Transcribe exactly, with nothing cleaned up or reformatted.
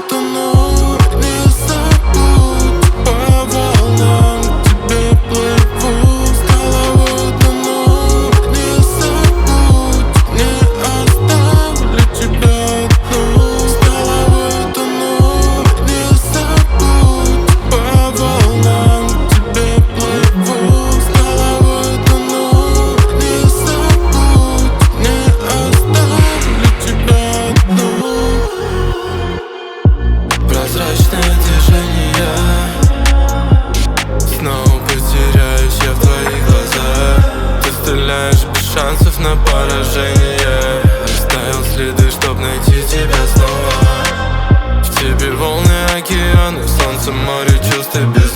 тону, не забудь. По волнам к тебе плыву, с головой тону, не забудь. Не оставлю тебя одну, с головой тону, не забудь. По волнам к тебе плыву, с головой тону, не забудь. Не оставлю тебя одну. Прозрачное движение, снова потеряюсь я в твоих глазах. Ты стреляешь без шансов на поражение. Оставил следы, чтоб найти тебя снова. В тебе волны, океаны, солнце, море, чувства без